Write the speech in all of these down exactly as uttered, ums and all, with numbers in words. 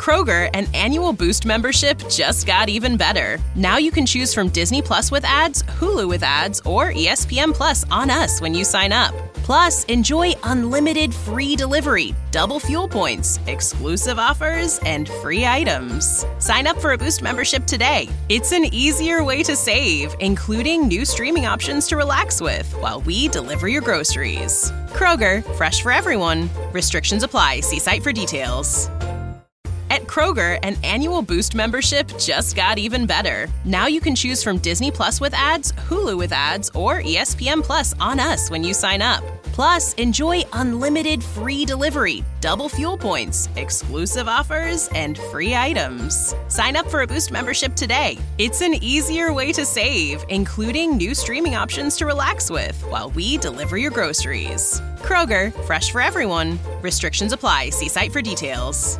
Kroger, an annual Boost membership just got even better. Now you can choose from Disney Plus with ads, Hulu with ads, or E S P N Plus on us when you sign up. Plus, enjoy unlimited free delivery, double fuel points, exclusive offers, and free items. Sign up for a Boost membership today. It's an easier way to save, including new streaming options to relax with while we deliver your groceries. Kroger, fresh for everyone. Restrictions apply. See site for details. At Kroger, an annual Boost membership just got even better. Now you can choose from Disney Plus with ads, Hulu with ads, or E S P N Plus on us when you sign up. Plus, enjoy unlimited free delivery, double fuel points, exclusive offers, and free items. Sign up for a Boost membership today. It's an easier way to save, including new streaming options to relax with while we deliver your groceries. Kroger, fresh for everyone. Restrictions apply. See site for details.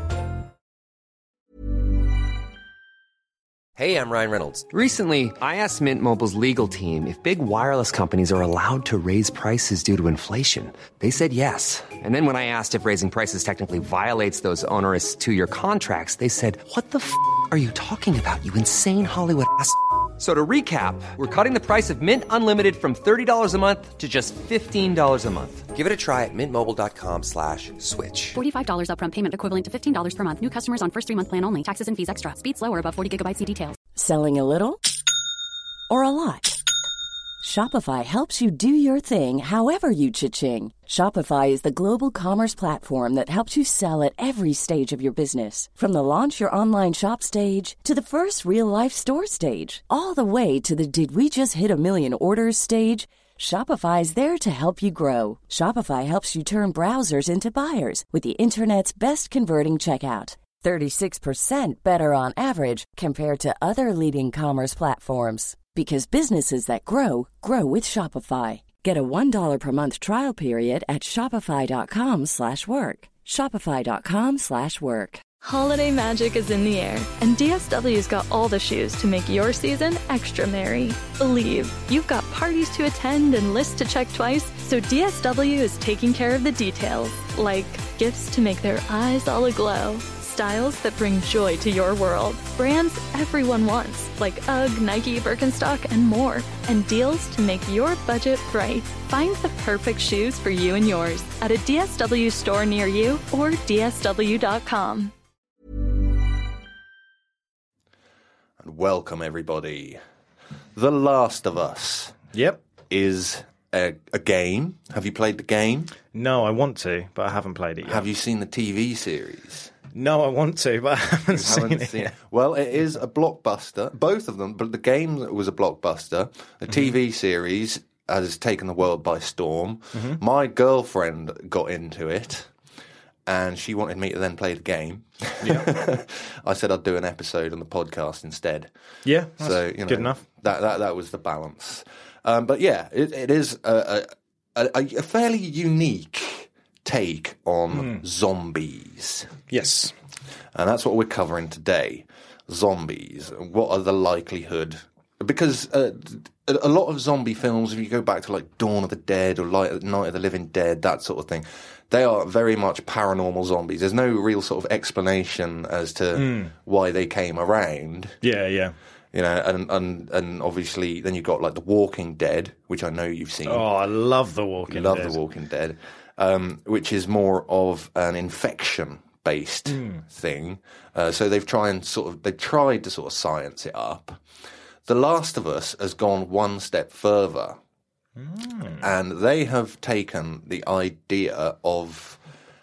Hey, I'm Ryan Reynolds. Recently, I asked Mint Mobile's legal team if big wireless companies are allowed to raise prices due to inflation. They said yes. And then when I asked if raising prices technically violates those onerous two-year contracts, they said, what the f*** are you talking about, you insane Hollywood ass f- So to recap, we're cutting the price of Mint Unlimited from thirty dollars a month to just fifteen dollars a month. Give it a try at mintmobile.com slash switch. forty-five dollars upfront payment equivalent to fifteen dollars per month. New customers on first three-month plan only. Taxes and fees extra. Speed slower above forty gigabytes per details. Selling a little or a lot? Shopify helps you do your thing however you cha-ching. Shopify is the global commerce platform that helps you sell at every stage of your business. From the launch your online shop stage to the first real-life store stage, all the way to the did we just hit a million orders stage. Shopify is there to help you grow. Shopify helps you turn browsers into buyers with the internet's best converting checkout. thirty-six percent better on average compared to other leading commerce platforms. Because businesses that grow, grow with Shopify. Get a one dollar per month trial period at shopify.com slash work. Shopify.com slash work. Holiday magic is in the air, and D S W's got all the shoes to make your season extra merry. Believe, you've got parties to attend and lists to check twice, so D S W is taking care of the details, like gifts to make their eyes all aglow, styles that bring joy to your world, brands everyone wants, like UGG, Nike, Birkenstock, and more, and deals to make your budget bright. Find the perfect shoes for you and yours at a D S W store near you or D S W dot com. And welcome, everybody. The Last of Us. Yep. Is a, a game. Have you played the game? No, I want to, but I haven't played it yet. Have you seen the T V series? No, I want to, but I haven't, seen, haven't it seen it. Well, it is a blockbuster. Both of them, but the game was a blockbuster. The mm-hmm. T V series has taken the world by storm. Mm-hmm. My girlfriend got into it, and she wanted me to then play the game. Yeah. I said I'd do an episode on the podcast instead. Yeah, so you know, good enough. That that that was the balance. Um, but yeah, it, it is a, a, a, a fairly unique take on mm. zombies. Yes. And that's what we're covering today. Zombies. What are the likelihood? Because uh, a lot of zombie films, if you go back to like Dawn of the Dead or Light, Night of the Living Dead, that sort of thing, they are very much paranormal zombies. There's no real sort of explanation as to mm. why they came around. Yeah, yeah. You know, and, and and obviously then you've got like The Walking Dead, which I know you've seen. Oh, I love The Walking love Dead. Love The Walking Dead, um, which is more of an infection-based mm. thing. Uh, so they've tried and sort of they've tried to sort of science it up. The Last of Us has gone one step further, mm. and they have taken the idea of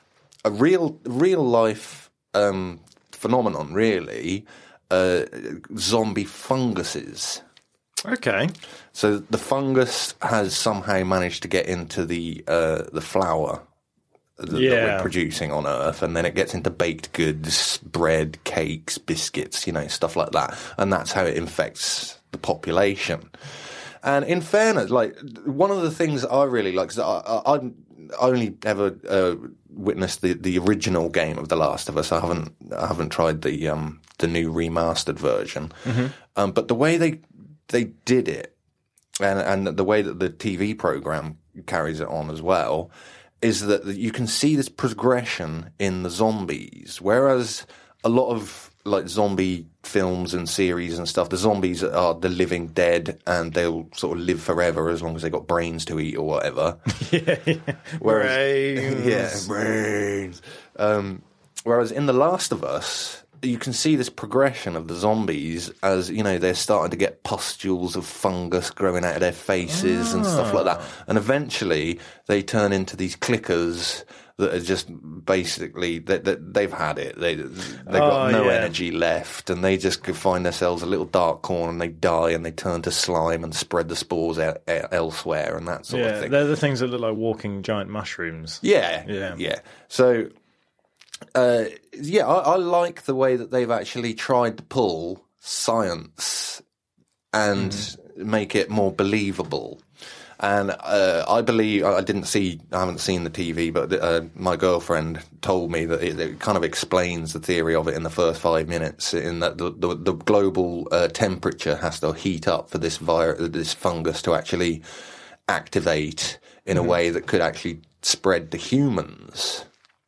a real real life um, phenomenon, really. Uh, zombie funguses. Okay. So the fungus has somehow managed to get into the uh, the flour that, yeah. that we're producing on Earth, and then it gets into baked goods, bread, cakes, biscuits, you know, stuff like that, and that's how it infects the population. And in fairness, like one of the things that I really like, is I, I, I only ever uh, witnessed the, the original game of The Last of Us. I haven't I haven't tried the um, the new remastered version. Mm-hmm. Um, but the way they they did it, and and the way that the T V program carries it on as well, is that you can see this progression in the zombies. Whereas a lot of like zombie films and series and stuff, the zombies are the living dead, and they'll sort of live forever as long as they got brains to eat or whatever. yeah, yeah. Whereas, brains. yeah, brains. Um, whereas in The Last of Us, you can see this progression of the zombies as, you know, they're starting to get pustules of fungus growing out of their faces and stuff like that. And eventually they turn into these clickers that are just basically, they, they, they've had it. They, they've got Oh, no yeah. energy left, and they just could find themselves a little dark corner, and they die, and they turn to slime and spread the spores out, out elsewhere and that sort Yeah, of thing. they're the things that look like walking giant mushrooms. Yeah, Yeah. yeah. So, uh, yeah, I, I like the way that they've actually tried to pull science and make it more believable. And uh, I believe I didn't see, I haven't seen the T V, but uh, my girlfriend told me that it, it kind of explains the theory of it in the first five minutes. In that the the, the global uh, temperature has to heat up for this virus, this fungus to actually activate in a way that could actually spread to humans.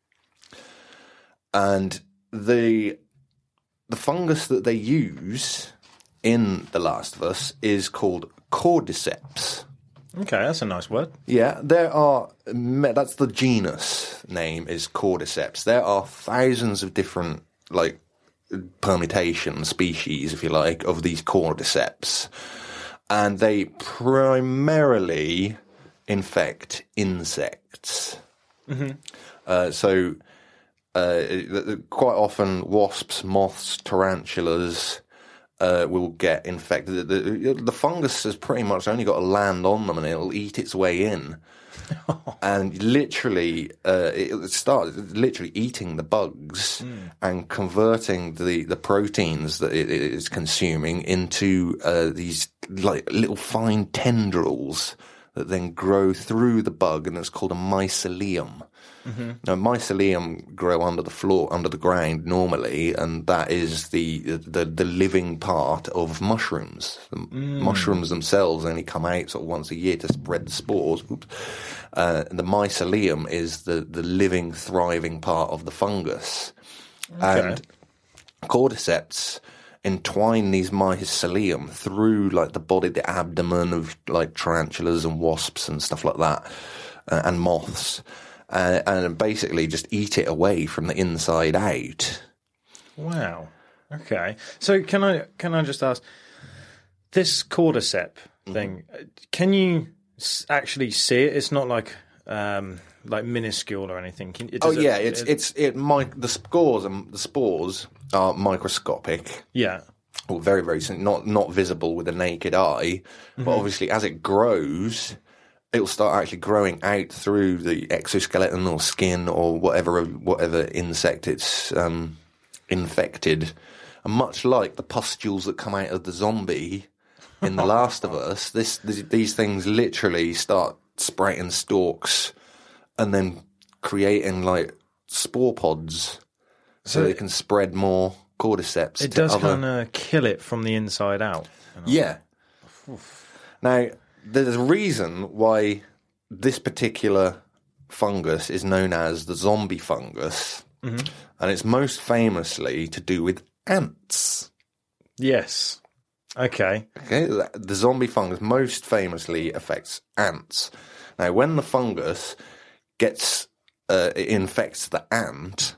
And the the fungus that they use in The Last of Us is called cordyceps. Okay, that's a nice word. Yeah, there are, that's the genus name is cordyceps. There are thousands of different, like, permutation species, if you like, of these cordyceps. And they primarily infect insects. Mm-hmm. Uh, so, uh, quite often wasps, moths, tarantulas, Uh, will get infected. The, the, the fungus has pretty much only got to land on them, and it'll eat its way in. And literally, uh, it'll start literally eating the bugs mm. and converting the, the proteins that it, it is consuming into uh, these like little fine tendrils that then grow through the bug, and it's called a mycelium. Mm-hmm. Now, mycelium grow under the floor, under the ground normally, and that is the the, the living part of mushrooms. The mm. mushrooms themselves only come out sort of once a year to spread the spores. Oops. Uh, the mycelium is the, the living, thriving part of the fungus. Okay. And cordyceps entwine these mycelium through like the body, the abdomen of like tarantulas and wasps and stuff like that, uh, and moths. Uh, and basically just eat it away from the inside out. Wow. Okay. So can I can I just ask, this cordyceps mm-hmm. thing, can you s- actually see it? It's not like um, like minuscule or anything. Can, it, oh yeah, it, it's it, it's it. My, the spores and the spores are microscopic. Yeah. Well, very very not not visible with the naked eye, mm-hmm. but obviously as it grows, it'll start actually growing out through the exoskeleton or skin or whatever whatever insect it's um, infected. And much like the pustules that come out of the zombie in The Last of Us, this, this these things literally start sprouting stalks and then creating like spore pods so, so they can spread more cordyceps. It to does other... kind of kill it from the inside out. You know? Yeah. Now, there's a reason why this particular fungus is known as the zombie fungus, mm-hmm. and it's most famously to do with ants. Yes. Okay. Okay. The zombie fungus most famously affects ants. Now, when the fungus gets uh, it infects the ant,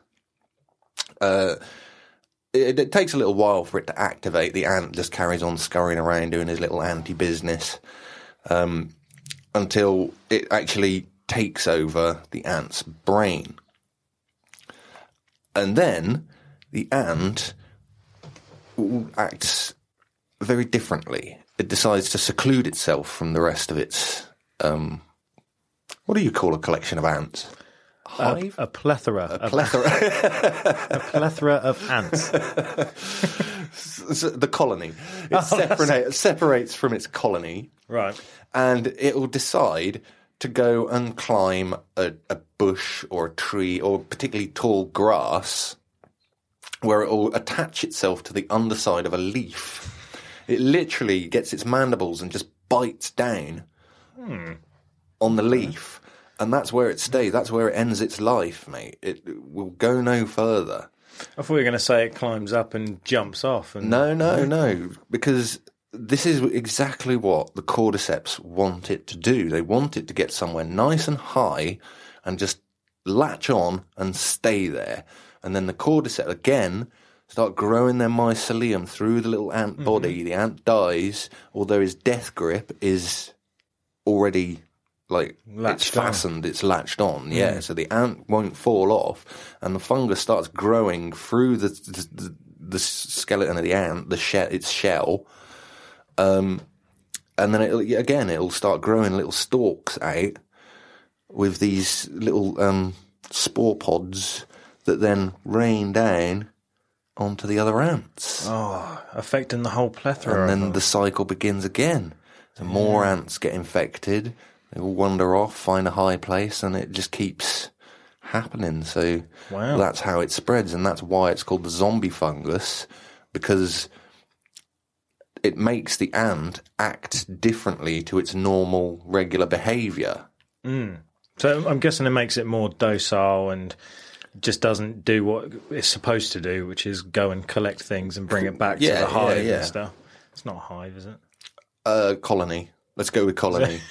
uh, it, it takes a little while for it to activate. The ant just carries on scurrying around doing his little anti business. Um, until it actually takes over the ant's brain. And then the ant acts very differently. It decides to seclude itself from the rest of its, um, what do you call a collection of ants? A hive? A, a plethora. A of, plethora. a plethora of ants. The colony. It Oh, separate, separates from its colony. Right. And it will decide to go and climb a, a bush or a tree or particularly tall grass where it will attach itself to the underside of a leaf. It literally gets its mandibles and just bites down hmm. on the leaf. And that's where it stays. That's where it ends its life, mate. It will go no further. I thought you were going to say it climbs up and jumps off. And No, no, no, because this is exactly what the cordyceps want it to do. They want it to get somewhere nice and high and just latch on and stay there. And then the cordyceps, again, start growing their mycelium through the little ant mm-hmm. body. The ant dies, although his death grip is already... Like, latched it's fastened, on. It's latched on, yeah. Mm. So the ant won't fall off, and the fungus starts growing through the the, the, the skeleton of the ant, the she- its shell, um, and then it'll, again it'll start growing little stalks out with these little um, spore pods that then rain down onto the other ants. Oh, affecting the whole plethora. And then the cycle begins again. So more yeah. ants get infected. They all wander off, find a high place, and it just keeps happening. So wow. that's how it spreads, and that's why it's called the zombie fungus, because it makes the ant act differently to its normal, regular behaviour. Mm. So I'm guessing it makes it more docile and just doesn't do what it's supposed to do, which is go and collect things and bring it back yeah, to the hive yeah, yeah. and stuff. It's not a hive, is it? Uh, colony. Let's go with colony.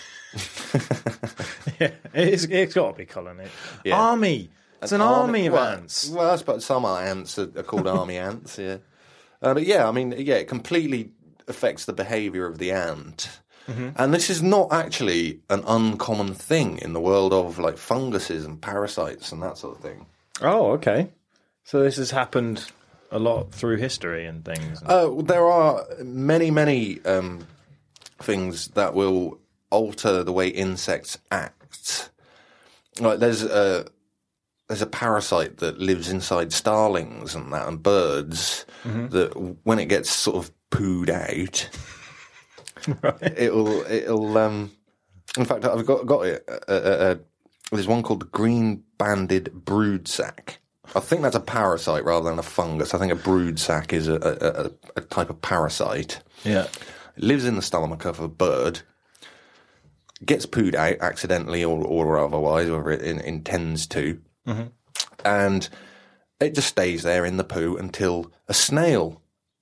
yeah, it's, it's got to be colony. Yeah. Army. It's an, an army, army of well, ants. Well, I suppose some ants are, are called army ants. Yeah, uh, but yeah, I mean, yeah, it completely affects the behaviour of the ant, mm-hmm. and this is not actually an uncommon thing in the world of like funguses and parasites and that sort of thing. Oh, okay. So this has happened a lot through history and things. Uh, there are many, many um, things that will alter the way insects act. Like there's a there's a parasite that lives inside starlings and that and birds mm-hmm. that when it gets sort of pooed out, right. it'll it'll um. In fact, I've got got it. Uh, uh, uh, there's one called the green banded brood sac. I think that's a parasite rather than a fungus. I think a brood sac is a, a, a, a type of parasite. Yeah, it lives in the stomach of a bird. Gets pooed out accidentally or, or otherwise, or it in, intends to, mm-hmm. and it just stays there in the poo until a snail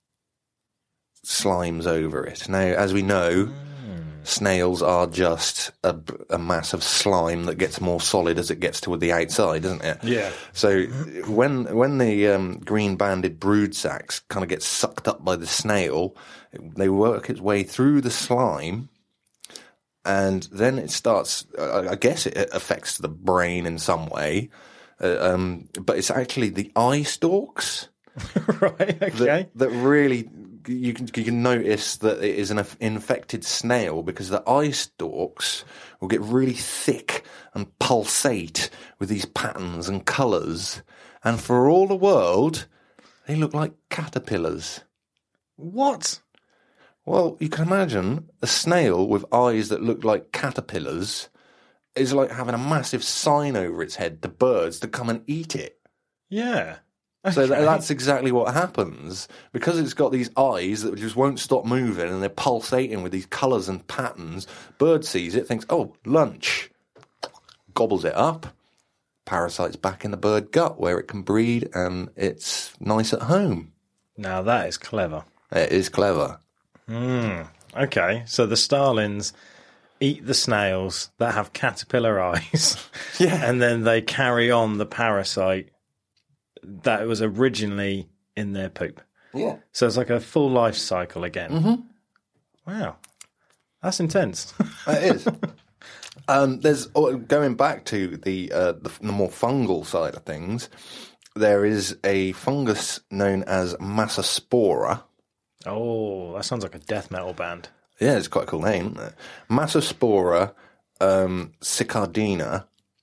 slimes over it. Now, as we know, mm. snails are just a, a mass of slime that gets more solid as it gets toward the outside, isn't it? Yeah. So when when the um, green banded brood sacs kind of get sucked up by the snail, they work its way through the slime. And then it starts, I guess it affects the brain in some way, uh, um, but it's actually the eye stalks. right, okay. That, that really, you can, you can notice that it is an infected snail because the eye stalks will get really thick and pulsate with these patterns and colours. And for all the world, they look like caterpillars. What? Well, you can imagine a snail with eyes that look like caterpillars is like having a massive sign over its head to birds to come and eat it. Yeah. Okay. So that, that's exactly what happens. Because it's got these eyes that just won't stop moving and they're pulsating with these colours and patterns, bird sees it, thinks, oh, lunch. Gobbles it up. Parasite's back in the bird gut where it can breed and it's nice at home. Now that is clever. It is clever. Mm, okay, so the starlings eat the snails that have caterpillar eyes, yeah, and then they carry on the parasite that was originally in their poop. Yeah, so it's like a full life cycle again. Mm-hmm. Wow, that's intense. It is. Um, there's going back to the, uh, the the more fungal side of things. There is a fungus known as Massospora. Oh, that sounds like a death metal band. Yeah, it's quite a cool name, isn't it? Massospora um, cicardina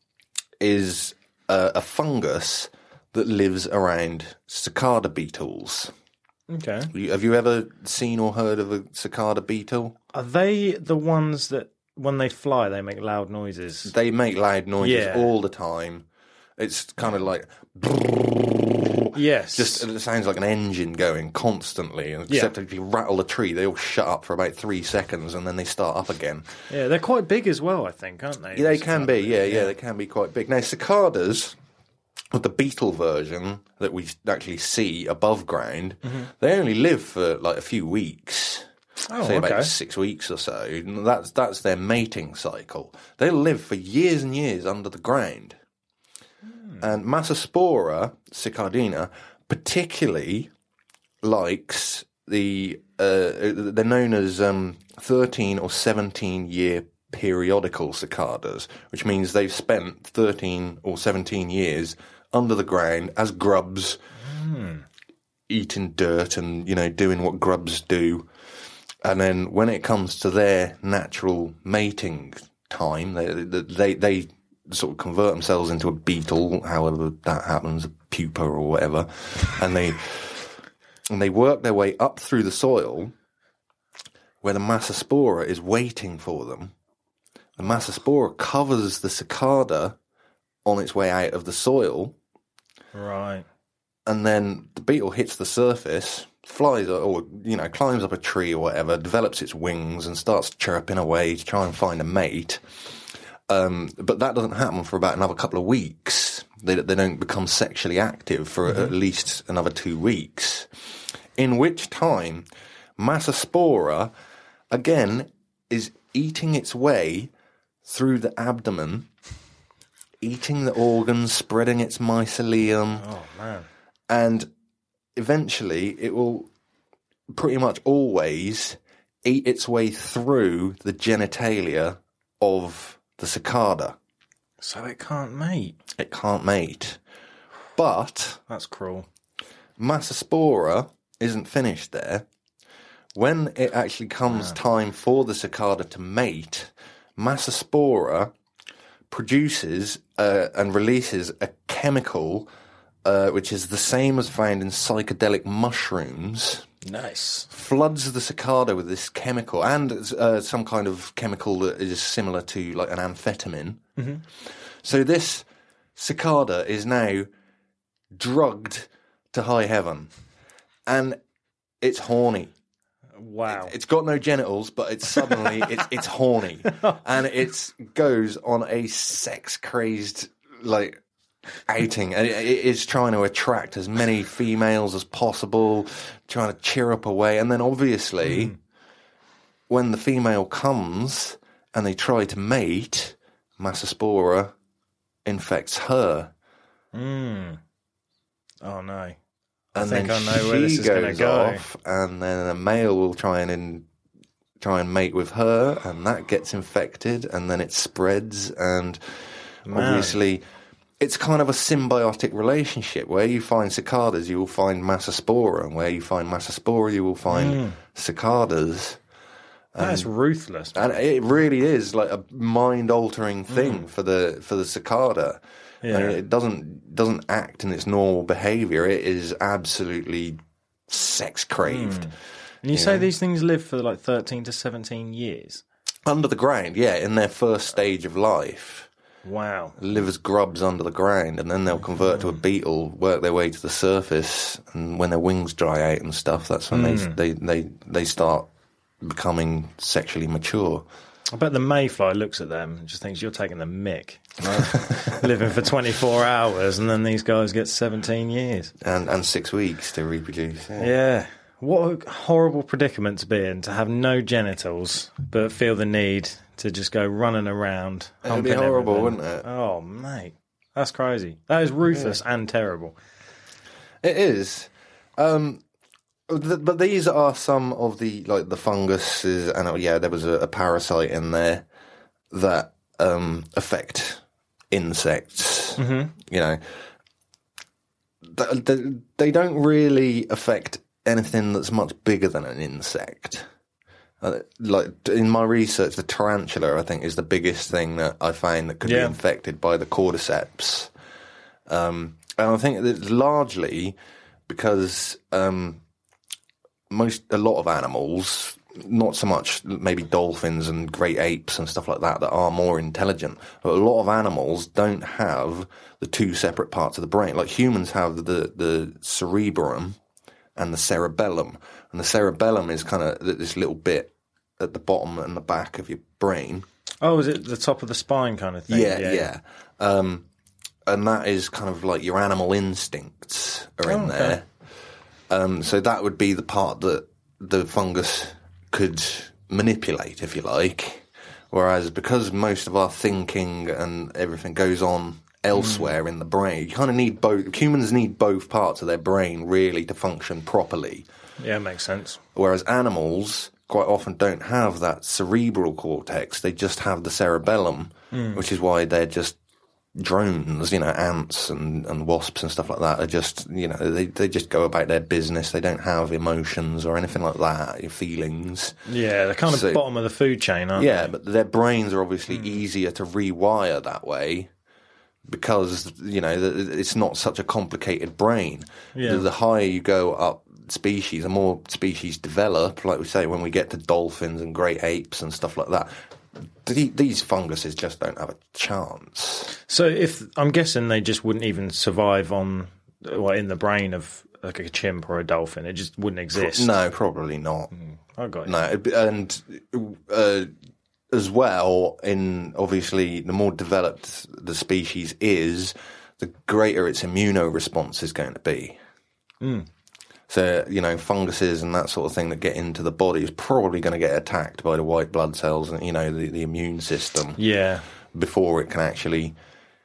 is a, a fungus that lives around cicada beetles. Okay. Have you ever seen or heard of a cicada beetle? Are they the ones that, when they fly, they make loud noises? They make loud noises yeah. all the time. It's kind of like... Yes. Just it sounds like an engine going constantly. Except yeah. if you rattle a tree, they all shut up for about three seconds and then they start up again. Yeah, they're quite big as well, I think, aren't they? Yeah, they can be. Yeah, yeah, yeah, they can be quite big. Now, cicadas with the beetle version that we actually see above ground, mm-hmm. they only live for like a few weeks. Oh, say okay. about six weeks or so. That's that's their mating cycle. They'll live for years and years under the ground. Hmm. And Massospora cicadina particularly likes the uh, they're known as um, thirteen or seventeen year periodical cicadas, which means they've spent thirteen or seventeen years under the ground as grubs, mm. eating dirt and, you know, doing what grubs do. And then when it comes to their natural mating time, they they they sort of convert themselves into a beetle, however that happens, a pupa or whatever, and they and they work their way up through the soil where the Massospora is waiting for them. The Massospora covers the cicada on its way out of the soil. Right. And then the beetle hits the surface, flies or, you know, climbs up a tree or whatever, develops its wings and starts chirping away to try and find a mate. Um, but that doesn't happen for about another couple of weeks. They, they don't become sexually active for mm-hmm. at least another two weeks. In which time, Massospora, again, is eating its way through the abdomen, eating the organs, spreading its mycelium. Oh, man. And eventually it will pretty much always eat its way through the genitalia of the cicada. So it can't mate? It can't mate. But... That's cruel. Massospora isn't finished there. When it actually comes wow. time for the cicada to mate, Massospora produces uh, and releases a chemical uh, which is the same as found in psychedelic mushrooms. Nice. Floods the cicada with this chemical and uh, some kind of chemical that is similar to like an amphetamine. Mm-hmm. So this cicada is now drugged to high heaven and it's horny. Wow. It, it's got no genitals, but it's suddenly, it's, it's horny. And it goes on a sex-crazed, like, outing. And it, it is trying to attract as many females as possible, trying to cheer up away. And then, obviously, mm. when the female comes and they try to mate, Massospora infects her. Mm. Oh, no. I And think then I know where this is going to go. Off, and then a male will try and in, try and mate with her, and that gets infected, and then it spreads. And Man. obviously, it's kind of a symbiotic relationship. Where you find cicadas, you will find Massospora, and where you find Massospora, you will find mm. cicadas. That's and, ruthless. Man. And it really is like a mind-altering thing mm. for the for the cicada. Yeah. I mean, it doesn't doesn't act in its normal behaviour. It is absolutely sex craved. Mm. And you, you say know? these things live for like thirteen to seventeen years under the ground. Yeah, in their first stage of life. Wow. Live as grubs under the ground, and then they'll convert mm. to a beetle, work their way to the surface, and when their wings dry out and stuff, that's when mm. they, they they they start becoming sexually mature. I bet the mayfly looks at them and just thinks you're taking the mick. Living for twenty-four hours, and then these guys get seventeen years. And and six weeks to reproduce. Yeah. yeah. What a horrible predicament to be in, to have no genitals, but feel the need to just go running around. It would be horrible, everything. wouldn't it? Oh, mate. That's crazy. That is ruthless yeah. and terrible. It is. Um... But these are some of the like the funguses, and yeah, there was a, a parasite in there that um, affect insects. Mm-hmm. You know, they, they don't really affect anything that's much bigger than an insect. Uh, like in my research, the tarantula, I think, is the biggest thing that I found that could yeah. be infected by the cordyceps, um, and I think it's largely because. Um, Most a lot of animals, not so much maybe dolphins and great apes and stuff like that that are more intelligent, but a lot of animals don't have the two separate parts of the brain. Like humans have the the cerebrum and the cerebellum, and the cerebellum is kind of this little bit at the bottom and the back of your brain. Oh, is it the top of the spine kind of thing? Yeah, yeah. yeah. Um, and that is kind of like your animal instincts are in Oh, okay. there. Um, so that would be the part that the fungus could manipulate, if you like. Whereas because most of our thinking and everything goes on elsewhere mm. in the brain, you kind of need both. Humans need both parts of their brain really to function properly. Yeah, makes sense. Whereas animals quite often don't have that cerebral cortex. They just have the cerebellum, mm. which is why they're just drones, you know, ants and, and wasps and stuff like that are just, you know, they, they just go about their business. They don't have emotions or anything like that, feelings. Yeah, they're kind of So- bottom of the food chain, aren't Yeah, they? but their brains are obviously easier to rewire that way because, you know, th- it's not such a complicated brain. Yeah. The, the higher you go up species, the more species develop, like we say, when we get to dolphins and great apes and stuff like that. th- These funguses just don't have a chance. So if I'm guessing they just wouldn't even survive on, well, in the brain of like a chimp or a dolphin. It just wouldn't exist. No, probably not. I got you. No, and uh, as well, in obviously the more developed the species is, the greater its immunoresponse is going to be. Mm. So, you know, funguses and that sort of thing that get into the body is probably going to get attacked by the white blood cells and, you know, the, the immune system Yeah. before it can actually,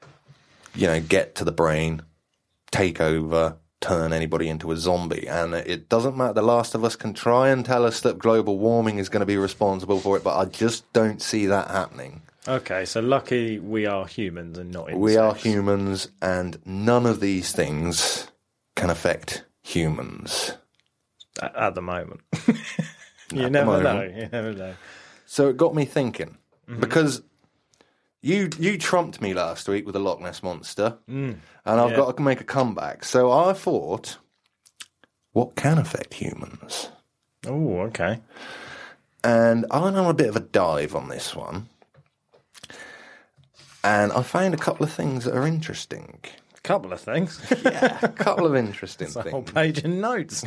you know, get to the brain, take over, turn anybody into a zombie. And it doesn't matter. The Last of Us can try and tell us that global warming is going to be responsible for it, but I just don't see that happening. Okay, so lucky we are humans and not insects. We are humans, and none of these things can affect humans. At, at the moment. you At the never know. moment. You never know. So it got me thinking, Mm-hmm. because you you trumped me last week with the Loch Ness Monster, Mm. and I've Yeah. got to make a comeback. So I thought, what can affect humans? Oh, okay. And I went on a bit of a dive on this one, and I found a couple of things that are interesting. A couple of things. Yeah, a couple of interesting It's a whole things. page in notes.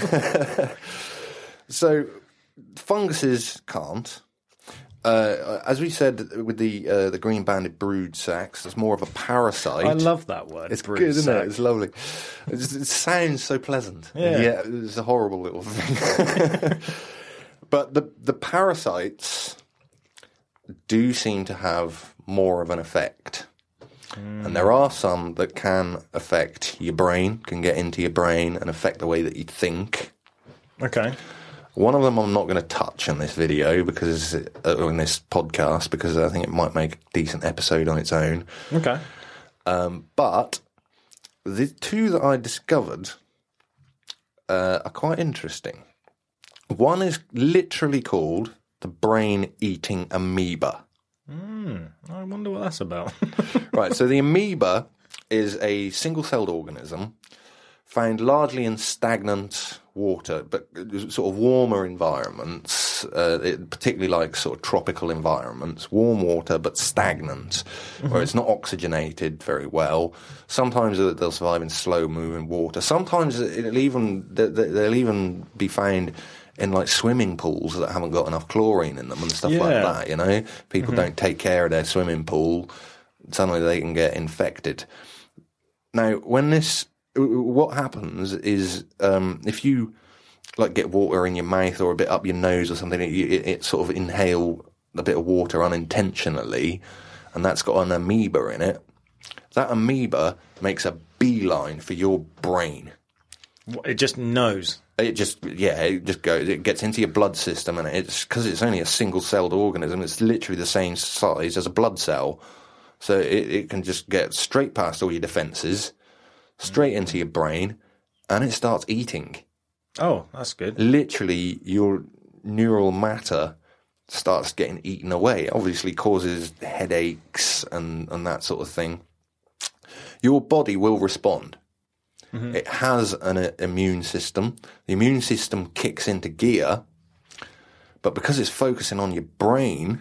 So funguses can't. Uh, as we said with the uh, the green banded brood sacs, it's more of a parasite. I love that word. It's brood good, isn't sac. it? It's lovely. It's, it sounds so pleasant. Yeah. Yeah, it's a horrible little thing. But the the parasites do seem to have more of an effect. Mm. And there are some that can affect your brain, can get into your brain and affect the way that you think. Okay. One of them I'm not going to touch in this video because, uh, in this podcast, because I think it might make a decent episode on its own. Okay. Um, but the two that I discovered uh, are quite interesting. One is literally called the brain-eating amoeba. Mm, I wonder what that's about. Right, so the amoeba is a single-celled organism found largely in stagnant water, but sort of warmer environments, uh, it, particularly like sort of tropical environments, warm water but stagnant, mm-hmm. where it's not oxygenated very well. Sometimes they'll survive in slow-moving water. Sometimes it'll even they'll even be found in like swimming pools that haven't got enough chlorine in them and stuff Yeah. like that. You know, people mm-hmm. don't take care of their swimming pool. Suddenly they can get infected. Now, when this what happens is um, if you like get water in your mouth or a bit up your nose or something, it, it, it sort of inhale a bit of water unintentionally, and that's got an amoeba in it. That amoeba makes a beeline for your brain. It just knows. It just, yeah, it just goes, it gets into your blood system, and it's, because it's only a single-celled organism, it's literally the same size as a blood cell. So it, it can just get straight past all your defences, straight into your brain, and it starts eating. Oh, that's good. Literally, your neural matter starts getting eaten away. It obviously causes headaches and, and that sort of thing. Your body will respond. Mm-hmm. It has an uh, immune system. The immune system kicks into gear, but because it's focusing on your brain,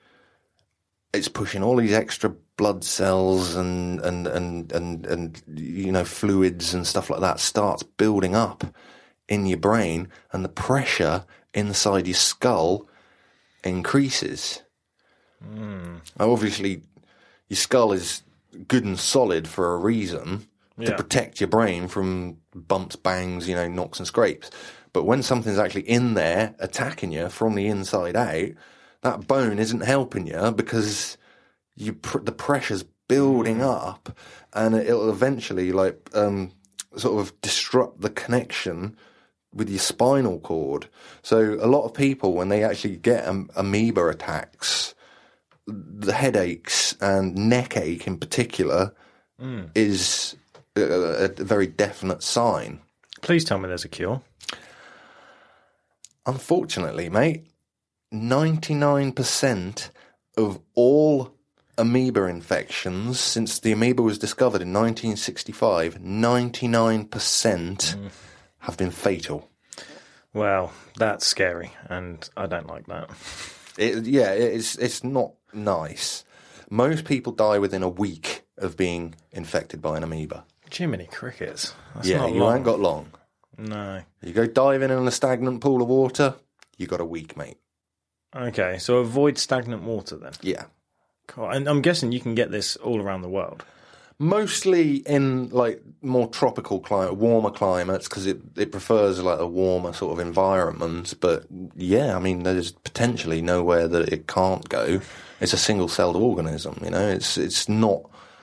it's pushing all these extra blood cells and, and, and, and, and, you know, fluids and stuff like that starts building up in your brain, and the pressure inside your skull increases. Mm. Obviously, your skull is good and solid for a reason to Yeah. protect your brain from bumps, bangs, you know, knocks and scrapes. But when something's actually in there attacking you from the inside out, that bone isn't helping you because you pr- the pressure's building up, and it'll eventually like um, sort of disrupt the connection with your spinal cord. So a lot of people, when they actually get am- amoeba attacks, the headaches and neck ache in particular mm. is a, a very definite sign. Please tell me there's a cure. Unfortunately, mate, ninety-nine percent of all amoeba infections since the amoeba was discovered in nineteen sixty-five, ninety-nine percent mm. have been fatal. Well, that's scary, and I don't like that. It, yeah, it's it's not nice. Most people die within a week of being infected by an amoeba. Jiminy crickets. That's yeah, not you long. ain't got long. No. You go diving in a stagnant pool of water, you got a week, mate. Okay, so avoid stagnant water then. Yeah. Cool. And I'm guessing you can get this all around the world. Mostly in like more tropical climate, warmer climates, because it, it prefers like a warmer sort of environment. But yeah, I mean, there's potentially nowhere that it can't go. It's a single-celled organism, you know. It's it's not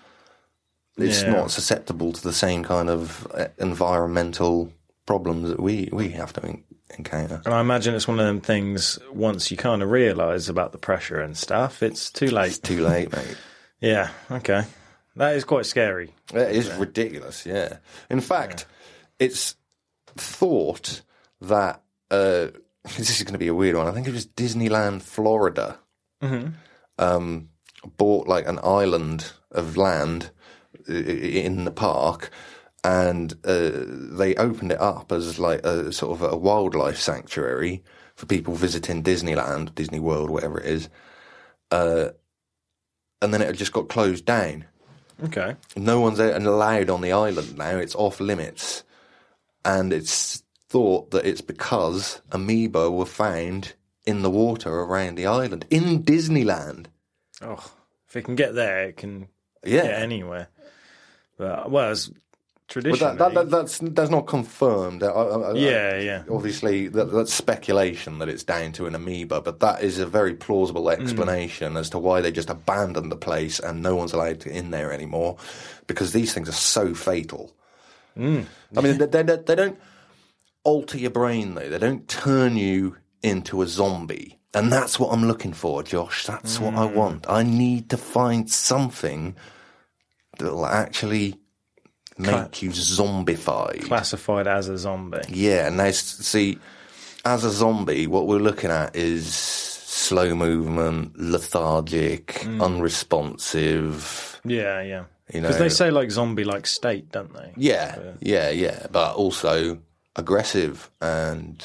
it's yeah. not susceptible to the same kind of environmental problems that we we have to en- encounter. And I imagine it's one of them things. Once you kind of realise about the pressure and stuff, it's too late. It's too late, mate. Yeah. Okay. That is quite scary. It is ridiculous, yeah. In fact, yeah. it's thought that, uh, this is going to be a weird one, I think it was Disneyland, Florida, mm-hmm. um, bought like an island of land in the park, and uh, they opened it up as like a sort of a wildlife sanctuary for people visiting Disneyland, Disney World, whatever it is, uh, and then it just got closed down. Okay. No one's allowed on the island now. It's off limits. And it's thought that it's because amoeba were found in the water around the island. In Disneyland. Oh, if it can get there, it can yeah. get anywhere. But, well, it's traditionally... But that, that, that, that's, that's not confirmed. I, I, yeah, yeah. Obviously, that, that's speculation that it's down to an amoeba, but that is a very plausible explanation mm. as to why they just abandoned the place and no one's allowed to in there anymore, because these things are so fatal. Mm. I mean, they, they, they don't alter your brain, though. They don't turn you into a zombie. And that's what I'm looking for, Josh. That's mm. what I want. I need to find something that will actually... make you zombified. Classified as a zombie. Yeah, now, see, as a zombie, what we're looking at is slow movement, lethargic, mm. unresponsive. Yeah, yeah. You know, because they say, like, zombie-like state, don't they? Yeah, so, yeah, yeah. But also aggressive and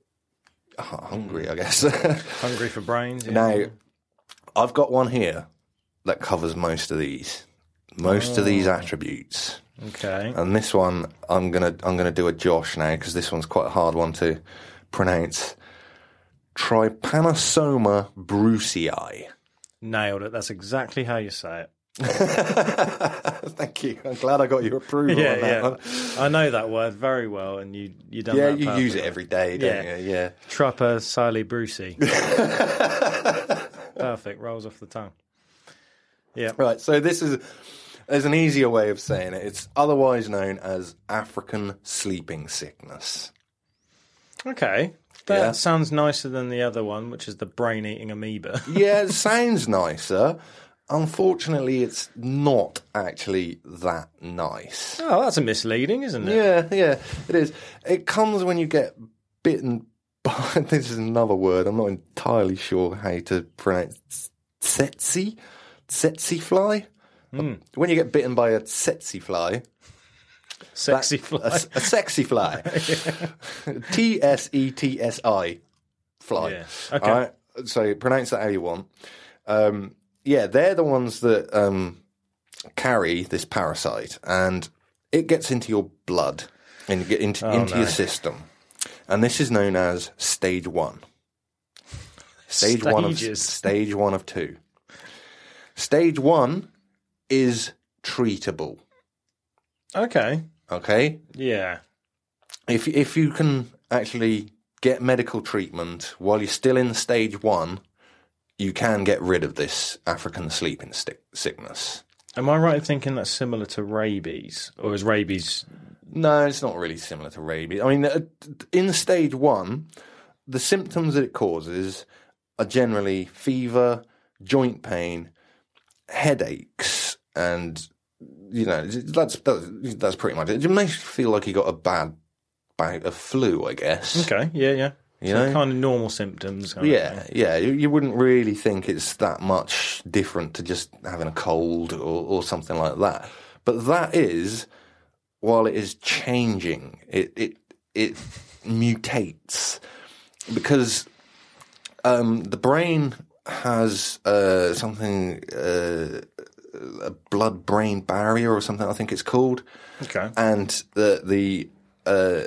hungry, I guess. Hungry for brains. Yeah. Now, I've got one here that covers most of these. Most oh. of these attributes. Okay. And this one, I'm gonna I'm gonna do a Josh now because this one's quite a hard one to pronounce. Trypanosoma brucei. Nailed it. That's exactly how you say it. Thank you. I'm glad I got your approval yeah, on that yeah. one. I know that word very well, and you you done yeah, that. Yeah, you use it every day, don't yeah. you? Yeah. Trypanosoma brucei. Perfect. Rolls off the tongue. Yeah. Right. So this is. There's an easier way of saying it. It's otherwise known as African sleeping sickness. Okay. That yeah. sounds nicer than the other one, which is the brain-eating amoeba. Yeah, it sounds nicer. Unfortunately, it's not actually that nice. Oh, that's a misleading, isn't it? Yeah, yeah, it is. It comes when you get bitten by... This is another word. I'm not entirely sure how to pronounce tsetse? Tsetse fly? Mm. When you get bitten by a tsetse fly, sexy that, fly, a, a sexy fly, T S E T S I fly. Yeah. Okay. All right? So pronounce that how you want. Um, yeah, they're the ones that um, carry this parasite, and it gets into your blood and get into oh, into no. your system, and this is known as stage one. Stage Stages. one of stage one of two. Stage one is treatable. Okay. Okay? Yeah. If if you can actually get medical treatment while you're still in stage one, you can get rid of this African sleeping stick sickness. Am I right in thinking that's similar to rabies? Or is rabies... No, it's not really similar to rabies. I mean, uh, in stage one, the symptoms that it causes are generally fever, joint pain, headaches, and, you know, that's that's, that's pretty much it. It makes you feel like you got a bad bout of flu, I guess. Okay, yeah, yeah. You so know? kind of normal symptoms. Kind Yeah, of thing. yeah. You, you wouldn't really think it's that much different to just having a cold or, or something like that. But that is, while it is changing, it it it mutates because um, the brain has uh, something, uh, a blood-brain barrier or something, I think it's called. Okay. And the the uh,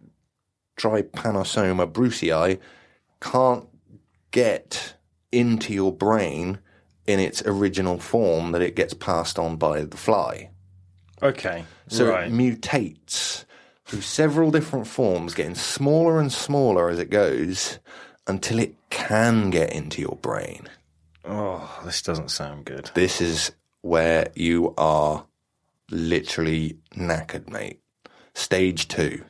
Trypanosoma brucei can't get into your brain in its original form that it gets passed on by the fly. Okay, So right. it mutates through several different forms, getting smaller and smaller as it goes until it can get into your brain. Oh, this doesn't sound good. This is where you are literally knackered, mate. Stage two.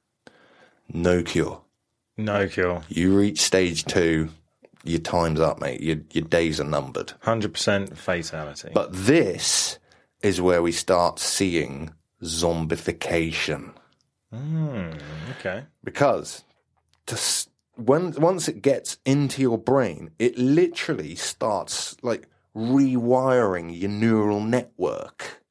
No cure. No cure. You reach stage two, your time's up, mate. Your, your days are numbered. one hundred percent fatality. But this is where we start seeing zombification. Mm, okay. Because to, s- when once it gets into your brain, it literally starts like rewiring your neural network.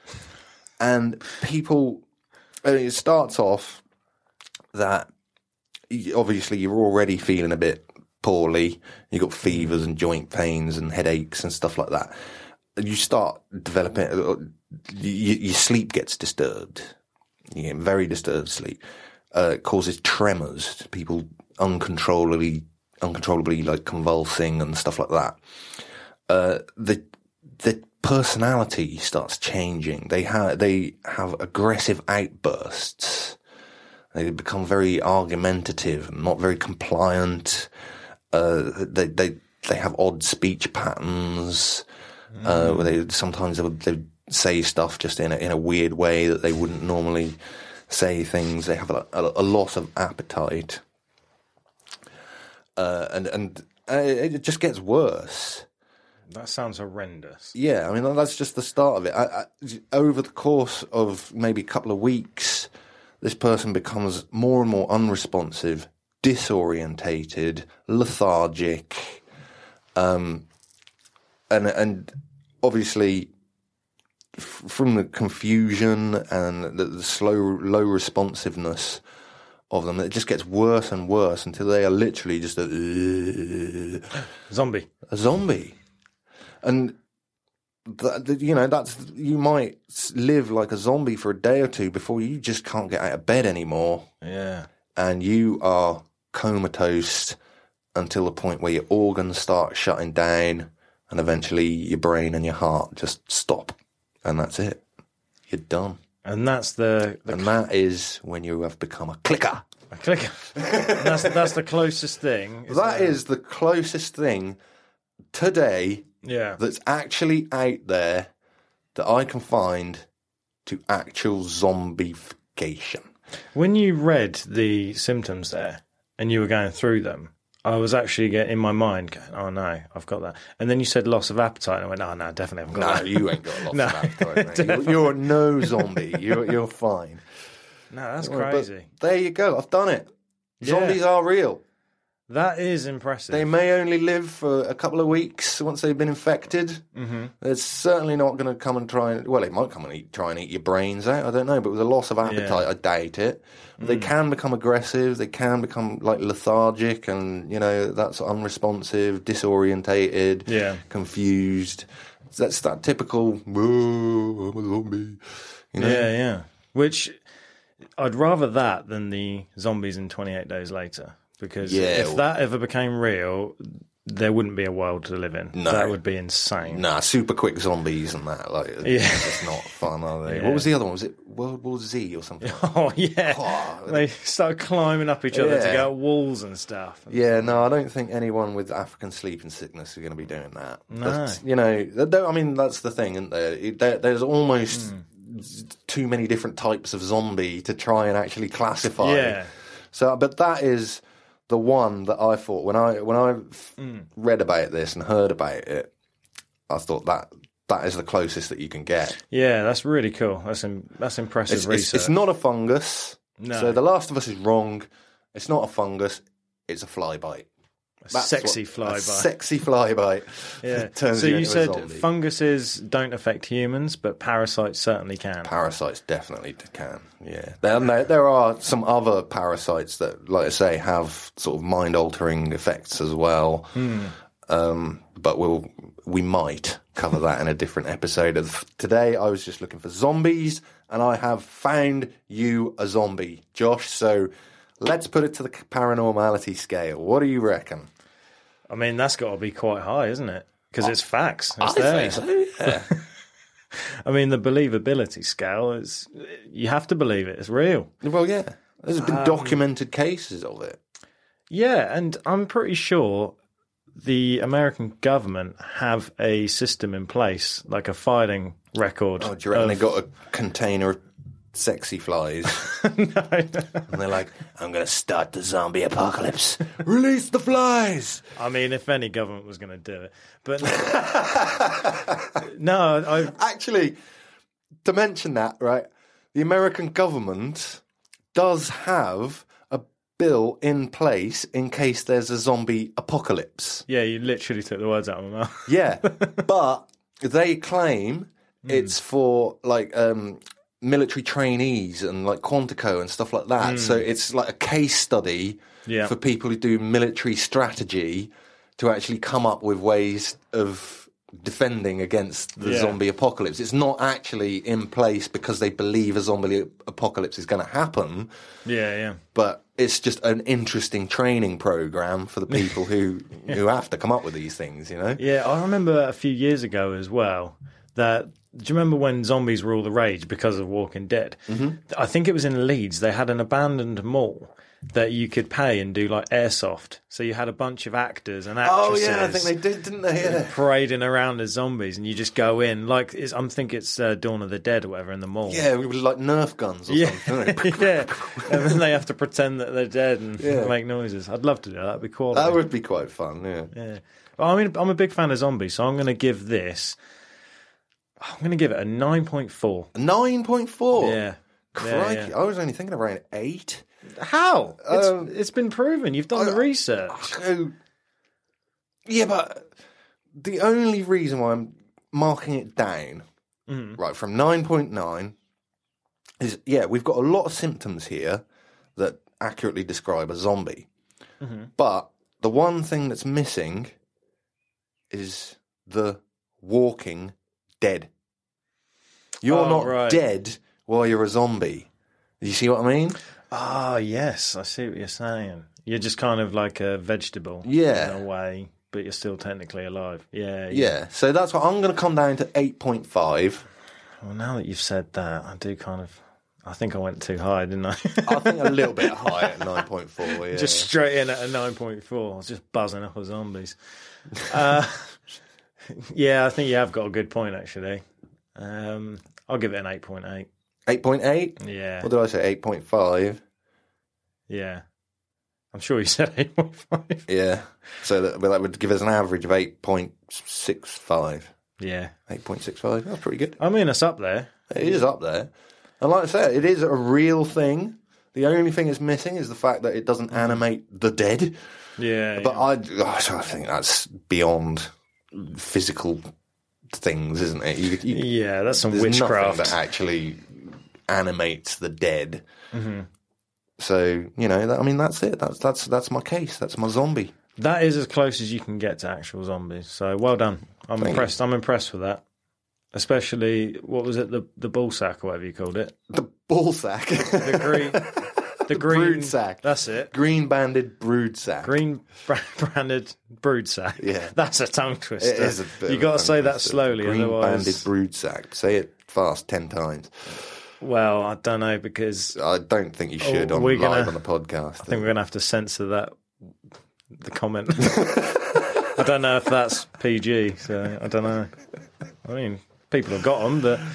And people, I mean, it starts off that y- obviously you're already feeling a bit poorly. You've got fevers and joint pains and headaches and stuff like that. And you start developing, uh, y- your sleep gets disturbed. You get very disturbed sleep. Uh, it causes tremors, people uncontrollably, uncontrollably like convulsing and stuff like that. Uh, the the personality starts changing. They have they have aggressive outbursts. They become very argumentative, not very compliant. Uh, they they they have odd speech patterns. Mm. Uh, where they sometimes they would, they would say stuff just in a, in a weird way that they wouldn't normally say things. They have a, a, a loss of appetite, uh, and and uh, it just gets worse. That sounds horrendous. Yeah, I mean that's just the start of it. I, I, over the course of maybe a couple of weeks, this person becomes more and more unresponsive, disorientated, lethargic, um, and and obviously f- from the confusion and the, the slow, low responsiveness of them, it just gets worse and worse until they are literally just a Zombie. a zombie. And that, that, you know, that's you might live like a zombie for a day or two before you just can't get out of bed anymore. Yeah. And you are comatose until the point where your organs start shutting down and eventually your brain and your heart just stop. And that's it. You're done. And that's the... the And that is when you have become a clicker. a clicker. that's, that's the closest thing. That is the closest thing today Yeah. that's actually out there that I can find to actual zombification. When you read the symptoms there and you were going through them, I was actually getting in my mind going, oh no, I've got that. And then you said loss of appetite, and I went, oh no, definitely haven't No, got that. you ain't got a lot No, of appetite, mate. You're, you're no zombie. You're, you're fine. No, that's But crazy. there you go. I've done it. Yeah. Zombies are real. That is impressive. They may only live for a couple of weeks once they've been infected. Mm-hmm. They're certainly not going to come and try and... Well, they might come and eat, try and eat your brains out. I don't know. But with a loss of appetite, Yeah. I doubt it. Mm. They can become aggressive. They can become, like, lethargic and, you know, that's unresponsive, disorientated, Yeah. confused. That's that typical, oh, I'm a zombie. You know? Yeah, yeah. Which, I'd rather that than the zombies in twenty-eight days later. Because Yeah. if that ever became real, there wouldn't be a world to live in. No. That would be insane. Nah, super quick zombies and that. Like, Yeah. it's just not fun, are they? Yeah. What was the other one? Was it World War Z or something? Oh, yeah. Oh, They started climbing up each other to Yeah. go at walls and stuff. Yeah, no, I don't think anyone with African sleeping sickness is going to be doing that. No. But, you know, th- th- I mean, that's the thing, isn't there? It- there there's almost Mm. too many different types of zombie to try and actually classify. Yeah. So, but that is the one that I thought when I when I Mm. read about this and heard about it, I thought that that is the closest that you can get. Yeah, that's really cool. That's im- that's impressive It's, research. it's, it's not a fungus. No. So The Last of Us is wrong. It's not a fungus. It's a fly bite. a That's sexy what- fly a bite. Sexy fly bite. Yeah. Turns So you you into a said zombie. funguses don't affect humans, but parasites certainly can. Parasites definitely can, yeah. There, there, there are some other parasites that, like I say, have sort of mind-altering effects as well. Hmm. Um, but we'll we might cover that in a different episode. Of today, I was just looking for zombies, and I have found you a zombie, Josh. So let's put it to the paranormality scale. What do you reckon? I mean, that's got to be quite high, isn't it? Because it's facts. It's I there. think so, yeah. I mean, the believability scale is you have to believe it. It's real. Well, yeah. There's been Um, documented cases of it. Yeah, and I'm pretty sure the American government have a system in place, like a filing record. Oh, do you reckon of- they got a container of sexy flies? no, no. And they're like, I'm going to start the zombie apocalypse. Release the flies. I mean, if any government was going to do it, but no, I Actually, to mention that, right, the American government does have a bill in place in case there's a zombie apocalypse. yeah, you literally took the words out of my mouth. Yeah, but they claim it's for like um, military trainees and like Quantico and stuff like that. So it's like a case study Yeah. for people who do military strategy to actually come up with ways of defending against the Yeah. zombie apocalypse. It's not actually in place because they believe a zombie apocalypse is going to happen, Yeah, yeah. but it's just an interesting training program for the people who who have to come up with these things, you know? Yeah, I remember a few years ago as well that. Do you remember when zombies were all the rage because of Walking Dead? Mm-hmm. I think it was in Leeds. They had an abandoned mall that you could pay and do like airsoft. So you had a bunch of actors and Oh actresses. yeah, I think they did, didn't they? Yeah. parading around as zombies, and you just go in like it's, I'm think it's uh, Dawn of the Dead or whatever in the mall. Yeah, we were like Nerf guns or Yeah, something. yeah, and then they have to pretend that they're dead and Yeah. make noises. I'd love to do that. That'd be cool. That would be quite fun, yeah. Yeah, but I mean, I'm a big fan of zombies, so I'm going to give this. I'm going to give it a nine point four. nine point four? Yeah. Crikey, Yeah, yeah. I was only thinking around eight. How? It's, Um, it's been proven. You've done the research. So, yeah, but the only reason why I'm marking it down, Mm-hmm. right, from nine point nine is, yeah, we've got a lot of symptoms here that accurately describe a zombie. Mm-hmm. But the one thing that's missing is the walking dead. You're Oh, not right. dead while you're a zombie. You see what I mean? Ah, yes, I see what you're saying. You're just kind of like a vegetable, Yeah. in a way, but you're still technically alive. Yeah, Yeah. So that's what I'm going to come down to eight point five. Well, now that you've said that, I do kind of. I think I went too high, didn't I? I think a little bit high at nine point four. Yeah. Just straight in at a nine point four. I was just buzzing up with zombies. uh, yeah, I think you have got a good point, actually. Um, I'll give it an eight point eight. eight point eight? Yeah. What did I say? eight point five? Yeah. I'm sure you said eight point five. Yeah. So that, well, that would give us an average of eight point six five. Yeah. eight point six five. That's pretty good. I mean, it's up there. It is up there. And like I said, it is a real thing. The only thing it's missing is the fact that it doesn't animate the dead. Yeah. But yeah. I, gosh, I think that's beyond physical things, isn't it? You, you, yeah, that's some there's witchcraft. nothing that actually animates the dead. Mm-hmm. So you know, that, I mean, that's it. That's that's that's my case. That's my zombie. That is as close as you can get to actual zombies. So well done. I'm Thank impressed. I'm impressed with that. Especially, what was it, the the ball sack or whatever you called it? The ball sack. The green, The green brood sack. That's it. Green banded brood sack. Green bra- branded brood sack. Yeah. That's a tongue twister. It is a bit you of got a to say tongue that twister. slowly, Green otherwise. banded brood sack. Say it fast ten times. Well, I don't know because I don't think you should Oh, on we're live gonna- on the podcast. I think we're going to have to censor that. The comment. I don't know if that's P G, so I don't know. I mean, people have got them, but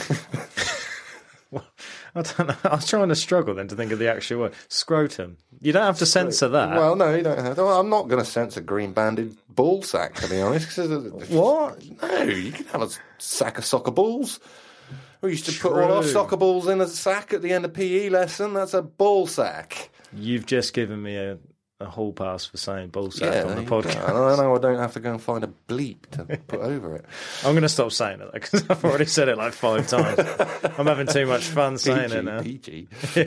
I don't know. I was trying to struggle then to think of the actual word. Scrotum. You don't have to censor that. Well, no, you don't have to. Well, I'm not going to censor green banded ball sack, to be honest. 'Cause What? No, you can have a sack of soccer balls. We used to put all our True. soccer balls in a sack at the end of P E lesson. That's a ball sack. You've just given me a, a hall pass for saying ball sack Yeah, on there the you go. podcast. I know I don't have to go and find a bleep to put over it. I'm going to stop saying it because I've already said it like five times. I'm having too much fun saying P G, it now. P G.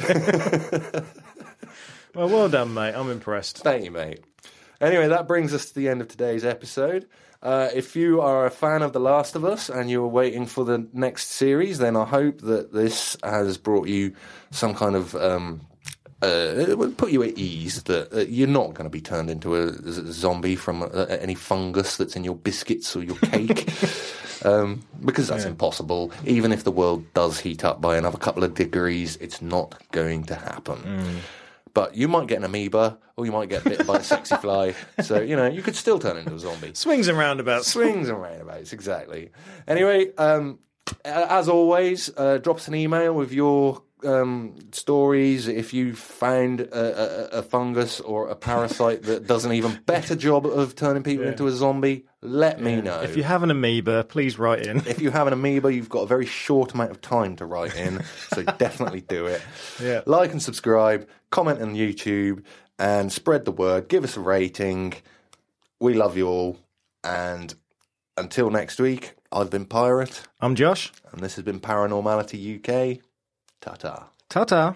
Well, well done, mate. I'm impressed. Thank you, mate. Anyway, that brings us to the end of today's episode. Uh, if you are a fan of The Last of Us and you're waiting for the next series, then I hope that this has brought you some kind of... Um, uh, it will put you at ease that uh, you're not going to be turned into a, a zombie from uh, any fungus that's in your biscuits or your cake. Um, because that's Yeah. impossible. Even if the world does heat up by another couple of degrees, it's not going to happen. Mm. But you might get an amoeba, or you might get bitten by a sexy fly. So, you know, you could still turn into a zombie. Swings and roundabouts. Swings and roundabouts, exactly. Anyway, um, as always, uh, drop us an email with your um, stories. If you found a, a, a fungus or a parasite that does an even better job of turning people Yeah. into a zombie, let me know. If you have an amoeba, please write in. If you have an amoeba, you've got a very short amount of time to write in, so definitely do it. Yeah. Like and subscribe, comment on YouTube, and spread the word. Give us a rating. We love you all. And until next week, I've been Pirate, I'm Josh. and this has been Paranormality U K. Ta-ta. Ta-ta.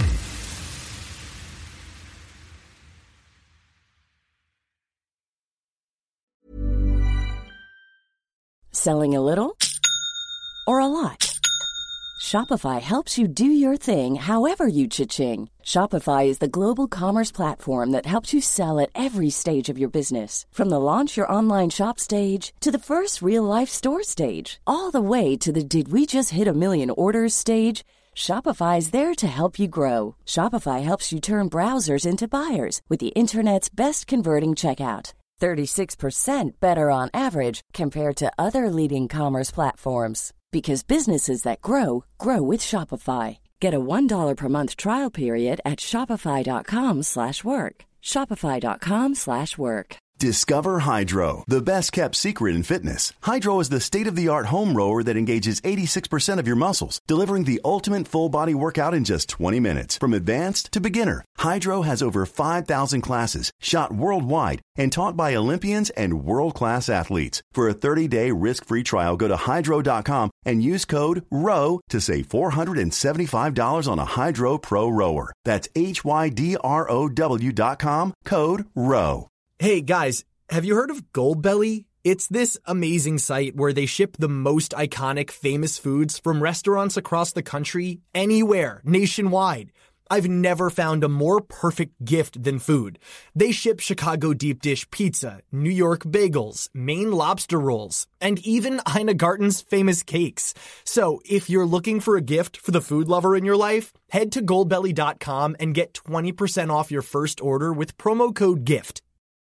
Selling a little or a lot? Shopify helps you do your thing however you cha-ching. Shopify is the global commerce platform that helps you sell at every stage of your business. From the launch your online shop stage to the first real-life store stage, all the way to the did we just hit a million orders stage. Shopify is there to help you grow. Shopify helps you turn browsers into buyers with the internet's best converting checkout. thirty-six percent better on average compared to other leading commerce platforms. Because businesses that grow, grow with Shopify. Get a one dollar per month trial period at shopify.com slash work. Shopify.com slash work. Discover Hydro, the best kept secret in fitness. Hydro is the state-of-the-art home rower that engages eighty-six percent of your muscles, delivering the ultimate full-body workout in just twenty minutes. From advanced to beginner, Hydro has over five thousand classes, shot worldwide, and taught by Olympians and world-class athletes. For a thirty-day risk-free trial, go to hydro dot com and use code R O W to save four hundred seventy-five dollars on a Hydro Pro rower. That's H Y D R O W dot com, code R O W. Hey guys, have you heard of Goldbelly? It's this amazing site where they ship the most iconic famous foods from restaurants across the country, anywhere, nationwide. I've never found a more perfect gift than food. They ship Chicago deep dish pizza, New York bagels, Maine lobster rolls, and even Ina Garten's famous cakes. So if you're looking for a gift for the food lover in your life, head to goldbelly dot com and get twenty percent off your first order with promo code GIFT.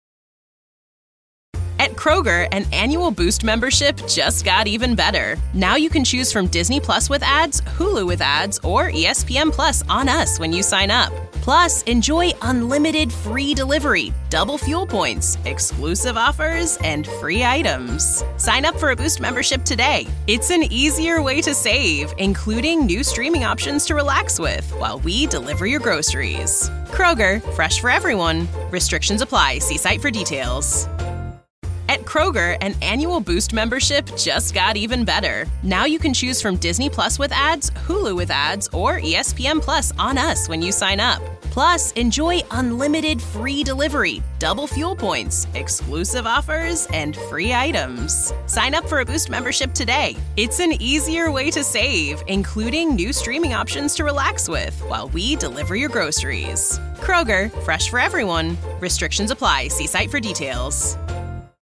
At Kroger, an annual Boost membership just got even better. Now you can choose from Disney Plus with ads, Hulu with ads, or E S P N Plus on us when you sign up. Plus, enjoy unlimited free delivery, double fuel points, exclusive offers, and free items. Sign up for a Boost membership today. It's an easier way to save, including new streaming options to relax with while we deliver your groceries. Kroger, fresh for everyone. Restrictions apply. See site for details. At Kroger, an annual Boost membership just got even better. Now you can choose from Disney Plus with ads, Hulu with ads, or E S P N Plus on us when you sign up. Plus, enjoy unlimited free delivery, double fuel points, exclusive offers, and free items. Sign up for a Boost membership today. It's an easier way to save, including new streaming options to relax with while we deliver your groceries. Kroger, fresh for everyone. Restrictions apply. See site for details.